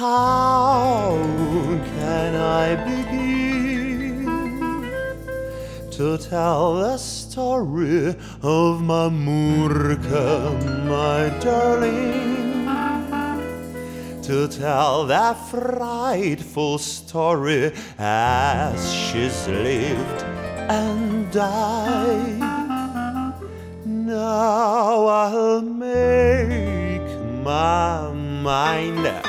How can I begin to tell the story of Mamurka, my darling? To tell that frightful story as she's lived and died. Now I'll make my mind up.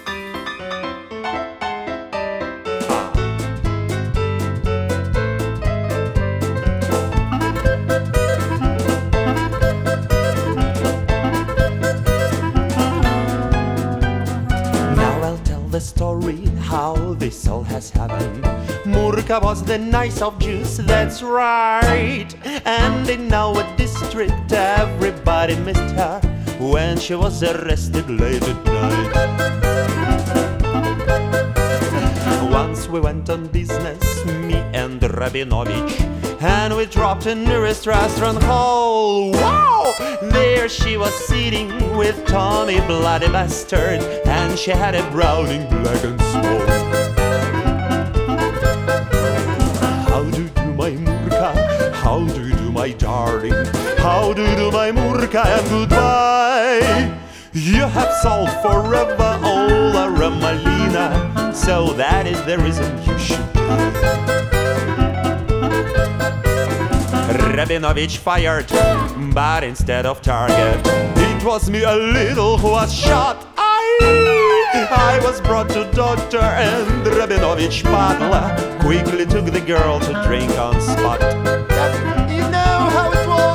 The story how this all has happened. Murka was the nice of Jews, that's right. And in our district everybody missed her when she was arrested late at night. Once we went on business, me and Rabinovich, and we dropped in nearest restaurant hall. Wow! There she was sitting with Tommy Bloody Bastard, and she had a Browning black and small. How do you do, my Murka? How do you do, my darling? How do you do, my Murka? And goodbye. You have sold forever all our Malina, so that is the reason you should die. Rabinovich fired, but instead of target, it was me a little who was shot. I was brought to doctor, and Rabinovich Padla quickly took the girl to drink on spot. You know how it was.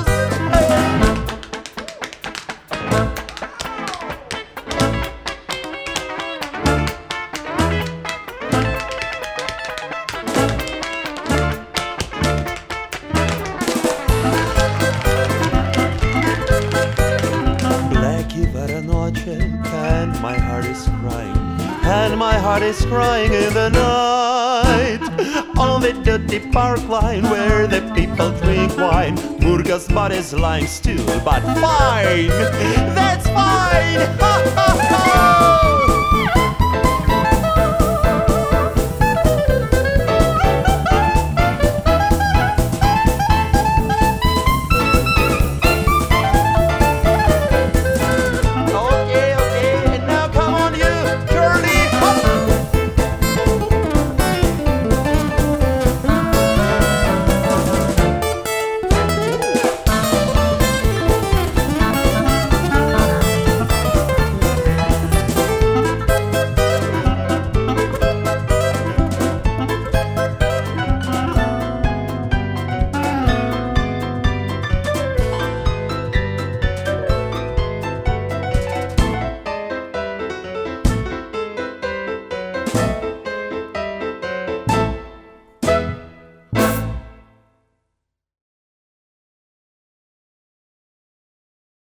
And my heart is crying, and my heart is crying in the night. On the dirty park line where the people drink wine, Murka's body's lying still, but fine, that's fine.